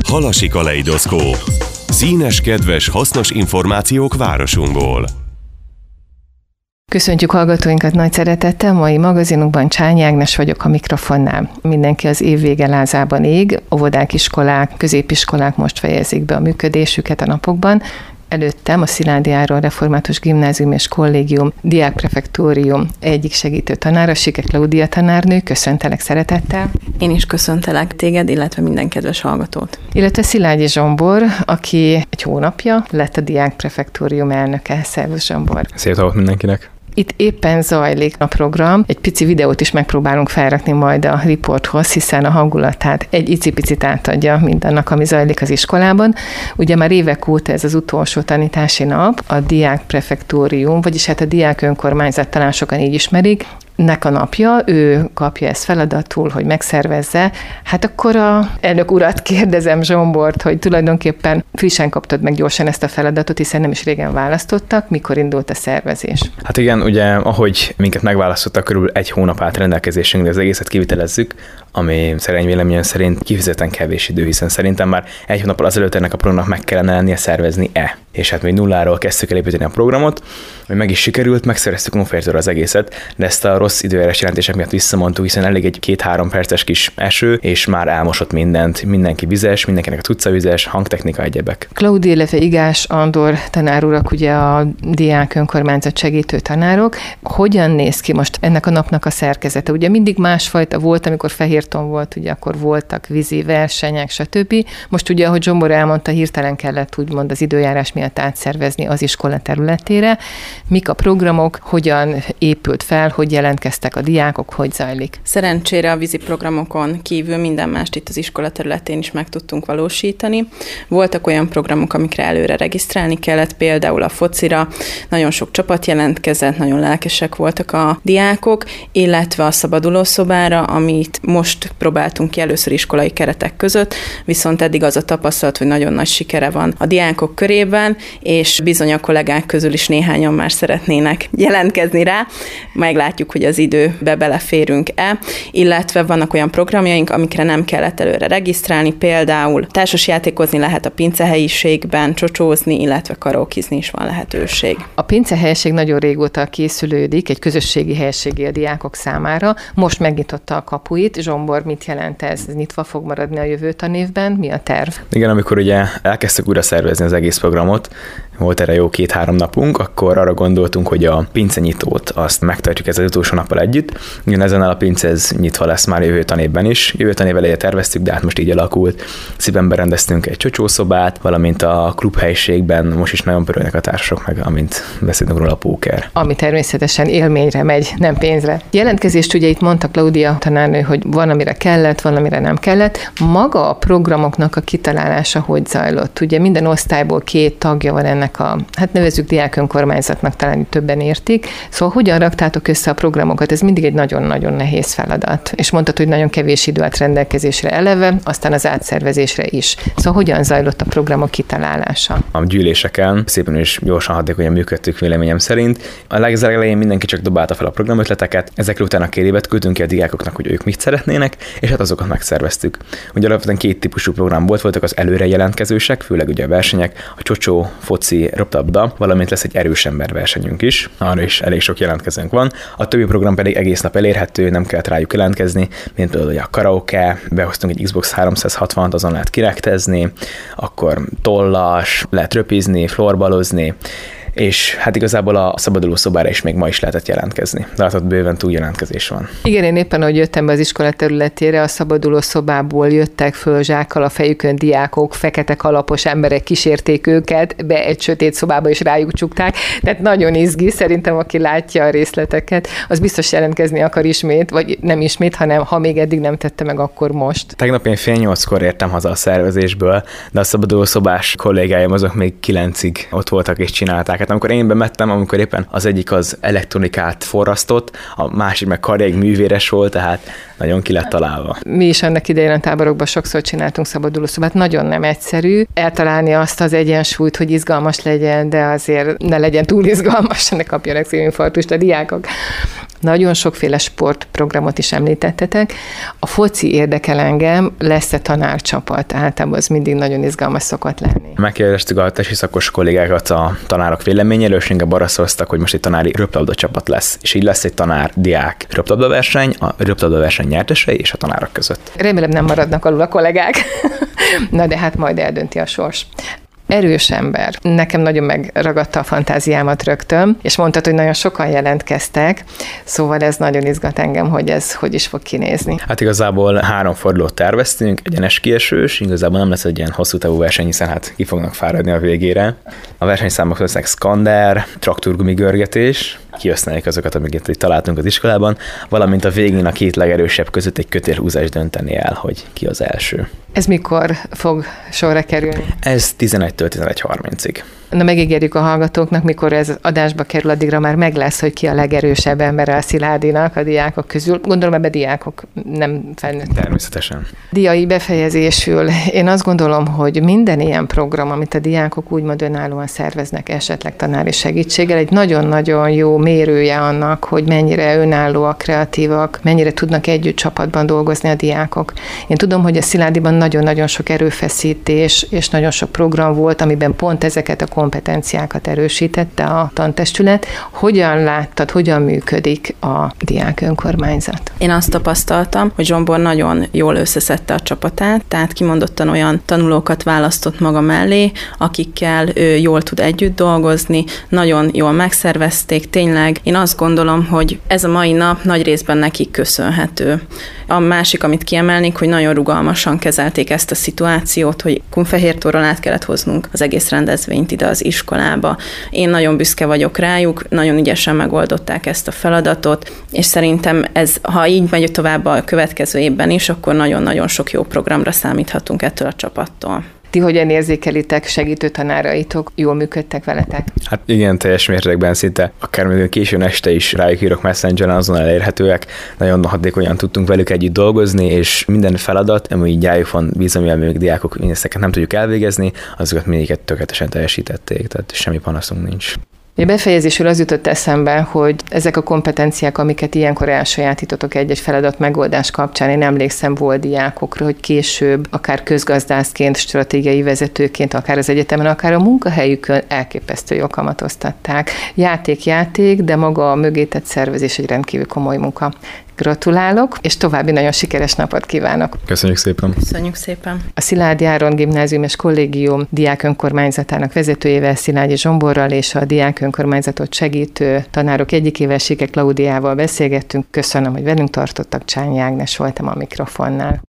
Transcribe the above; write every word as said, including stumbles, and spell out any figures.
Halasi kaleidoszkóp. Színes, kedves, hasznos információk városunkból. Köszöntjük hallgatóinkat nagy szeretettel, mai magazinunkban Csányi Ágnes vagyok a mikrofonnál. Mindenki az év vége lázában ég, óvodák, iskolák, középiskolák most fejezik be a működésüket a napokban. Előttem a Szilágyi Áron Református Gimnázium és Kollégium Diákprefektórium egyik segítő tanára, Sike Klaudia tanárnő, köszöntelek szeretettel. Én is köszöntelek téged, illetve minden kedves hallgatót. Illetve Szilágyi Zsombor, aki egy hónapja lett a Diákprefektórium elnöke. Szervusz Zsombor! Szép napot mindenkinek! Itt éppen zajlik a program, egy pici videót is megpróbálunk felrakni majd a riporthoz, hiszen a hangulatát egy icipicit átadja mindannak, ami zajlik az iskolában. Ugye már évek óta ez az utolsó tanítási nap, a Diákprefektórium, vagyis hát a diák önkormányzat, talán sokan így ismerik, nek a napja, ő kapja ezt feladatul, hogy megszervezze. Hát akkor a elnök urat kérdezem, Zsombort, hogy tulajdonképpen frissen kaptad meg gyorsan ezt a feladatot, hiszen nem is régen választottak, mikor indult a szervezés? Hát igen, ugye ahogy minket megválasztottak, körülbelül egy hónap át rendelkezésünkre, az egészet kivitelezzük, ami szerény véleményem szerint kifejezetten kevés idő, hiszen szerintem már egy hónappal azelőtt ennek a programnak meg kellene lennie szervezni-e. És hát még nulláról kezdtük el építeni a programot, hogy meg is sikerült, megszereztük unfairtől az egészet, de ezt a rossz időjárás jelentések miatt visszamondtuk, hiszen elég egy két-három perces kis eső, és már elmosott mindent, mindenki vizes, mindenkinek a cucca vizes, hangtechnika, egyebek. Klaudia, illetve Igás Andor tanárurak, ugye a diák önkormányzat segítő tanárok. Hogyan néz ki most ennek a napnak a szerkezete? Ugye mindig másfajta volt, amikor Fehérton volt, ugye akkor voltak vízi versenyek, stb. Most ugye, ahogy Zsombor elmondta, hirtelen kellett úgymond az időjárás miatt átszervezni az iskola területére. Mik a programok, hogyan épült fel, hogy jelentkeztek a diákok, hogy zajlik? Szerencsére a vízi programokon kívül minden mást itt az iskola területén is meg tudtunk valósítani. Voltak olyan programok, amikre előre regisztrálni kellett, például a focira, nagyon sok csapat jelentkezett, nagyon lelkesek voltak a diákok, illetve a szabadulószobára, amit most próbáltunk ki először iskolai keretek között, viszont eddig az a tapasztalat, hogy nagyon nagy sikere van a diákok körében, és bizony a kollégák közül is néhányan már szeretnének jelentkezni rá. Meglátjuk, hogy az időbe beleférünk-e, illetve vannak olyan programjaink, amikre nem kellett előre regisztrálni, például társasjátékozni lehet a pincehelyiségben, csocsózni, illetve karaokizni is van lehetőség. A pincehelyiség nagyon régóta készülődik, egy közösségi helyiségi a diákok számára. Most megnyitotta a kapuit. Zsombor, mit jelent ez? Ez nyitva fog maradni a jövő tanévben? Mi a terv? Igen, amikor ugye elkezdtük újra szervezni az egész programot, volt erre jó két-három napunk, akkor arra gondoltunk, hogy a pincenyitót azt megtartjuk ezzel az utolsó nappal együtt. Ugyan ezen a pince ez nyitva lesz már jövő tanévben is. Jövő tanév elején terveztük, de hát most így alakult. Szívben berendeztünk egy csocsószobát, valamint a klubhelyiségben most is nagyon pörölnek a társasok meg, amint beszélünk róla a póker. Ami természetesen élményre megy, nem pénzre. Jelentkezést ugye itt mondta Klaudia tanárnő, hogy van, amire kellett, van, amire nem kellett. Maga a programoknak a kitalálása hogy zajlott? Ugye minden osztályból két tagja van ennek a, hát nevezzük diák önkormányzatnak, talán többen értik. Szóval hogyan raktátok össze a programokat? Ez mindig egy nagyon-nagyon nehéz feladat. És mondtad, hogy nagyon kevés idő állt rendelkezésre eleve, aztán az átszervezésre is. Szóval hogyan zajlott a programok kitalálása? A gyűléseken szépen és gyorsan, hatékonyan működtük véleményem szerint. A legelején mindenki csak dobálta fel a programötleteket, ezekről utána kérévet küldtünk ki a diákoknak, hogy ők mit szeretnének, és hát azokat megszerveztük. Ugye alapvetően két típusú program volt, voltak az előre jelentkezősek, főleg ugye a versenyek, a csocsó, foci, röptabda, valamint lesz egy erős ember versenyünk is, arra is elég sok jelentkezőnk van. A többi program pedig egész nap elérhető, nem kell rájuk jelentkezni, mint például a karaoke, behoztunk egy Xbox háromszázhatvant, azon lehet kirektezni, akkor tollas, lehet röpizni, florbalozni, és hát igazából a szabaduló szobára is még ma is lehetett jelentkezni. De hát ott bőven túl jelentkezés van. Igen, én éppen, ahogy jöttem be az iskola területére, a szabaduló szobából jöttek föl zsákkal a fejükön diákok, fekete kalapos emberek kísérték őket, be egy sötét szobába is rájuk csukták. Tehát nagyon izgi, szerintem aki látja a részleteket, az biztos jelentkezni akar ismét, vagy nem ismét, hanem ha még eddig nem tette meg, akkor most. Tegnap én fél nyolckor értem haza a szervezésből, de a szabaduló szobás kollégáim azok még kilencig ott voltak és csinálták. Hát amikor én bemettem, amikor éppen az egyik az elektronikát forrasztott, a másik meg karjaig művéres volt, tehát nagyon ki lett találva. Mi is annak idején a táborokban sokszor csináltunk szabadulószobát, nagyon nem egyszerű eltalálni azt az egyensúlyt, hogy izgalmas legyen, de azért ne legyen túl izgalmas, ne kapjanak szívinfarktust a diákok. Nagyon sokféle sportprogramot is említettetek. A foci érdekel engem, lesz-e tanárcsapat? Általában az mindig nagyon izgalmas szokott lenni. Megkérdeztük a tesi szakos kollégákat a tanárok véleményéről, és inkább arra szóltak, hogy most egy tanári röplabda csapat lesz, és így lesz egy tanár-diák röplabda verseny, a röplabda verseny nyertesei és a tanárok között. Remélem nem maradnak alul a kollégák. Na de hát majd eldönti a sors. Erős ember. Nekem nagyon megragadta a fantáziámat rögtön, és mondtad, hogy nagyon sokan jelentkeztek, szóval ez nagyon izgat engem, hogy ez hogy is fog kinézni. Hát igazából három fordulót terveztünk, egyenes kiesős, igazából nem lesz egy ilyen hosszú távú verseny, hiszen hát ki fognak fáradni a végére. A versenyszámok lesznek skander, traktorgumi görgetés, kihasználjuk azokat, amiket itt találtunk az iskolában, valamint a végén a két legerősebb között egy kötélhúzás dönteni el, hogy ki az első. Ez mikor fog sorra kerülni? Ez tizenegytől tizenegy harmincig. Na, megígérjük a hallgatóknak, mikor ez adásba kerül, addigra már meg lesz, hogy ki a legerősebb ember a Sziládinak a diákok közül. Gondolom, ebbe diákok, nem felnőttek. Természetesen. Diai befejezésül. Én azt gondolom, hogy minden ilyen program, amit a diákok úgymond önállóan szerveznek, esetleg tanári segítséggel, egy nagyon-nagyon jó mérője annak, hogy mennyire önállóak, kreatívak, mennyire tudnak együtt csapatban dolgozni a diákok. Én tudom, hogy a Sziládiban nagyon-nagyon sok erőfeszítés és nagyon sok program volt, amiben pont ezeket a kompetenciákat erősítette a tantestület. Hogyan láttad, hogyan működik a diák önkormányzat? Én azt tapasztaltam, hogy Zsombor nagyon jól összeszedte a csapatát, tehát kimondottan olyan tanulókat választott maga mellé, akikkel ő jól tud együtt dolgozni, nagyon jól megszervezték, tényleg. Én azt gondolom, hogy ez a mai nap nagy részben nekik köszönhető. A másik, amit kiemelnék, hogy nagyon rugalmasan kezelték ezt a szituációt, hogy Kunfehértóról át kellett hoznunk az egész rendezvényt ide az iskolába. Én nagyon büszke vagyok rájuk, nagyon ügyesen megoldották ezt a feladatot, és szerintem ez, ha így megy tovább a következő évben is, akkor nagyon-nagyon sok jó programra számíthatunk ettől a csapattól. Ti hogyan érzékelitek, segítő tanáraitok, jól működtek veletek? Hát igen, teljes mértékben szinte akár még későn este is rájuk írok Messengeren, azon elérhetőek. Nagyon hatékonyan tudtunk velük együtt dolgozni, és minden feladat, ami így rájuk van bízom, mivel még diákok mindezeket nem tudjuk elvégezni, azokat mindiket tökéletesen teljesítették, tehát semmi panaszunk nincs. A befejezésül az jutott eszembe, hogy ezek a kompetenciák, amiket ilyenkor elsajátítotok egy-egy feladat megoldás kapcsán, én emlékszem volt diákokra, hogy később, akár közgazdászként, stratégiai vezetőként, akár az egyetemen, akár a munkahelyükön elképesztő jól kamatoztatták. Játék-játék, de maga a mögé tett szervezés egy rendkívül komoly munka. Gratulálok, és további nagyon sikeres napot kívánok. Köszönjük szépen. Köszönjük szépen. A Szilágyi Áron Gimnázium és Kollégium diák önkormányzatának vezetőjével, Szilágyi Zsomborral és a diák önkormányzatot segítő tanárok egyikével, Sike Klaudiával beszélgettünk. Köszönöm, hogy velünk tartottak. Csányi Ágnes voltam a mikrofonnál.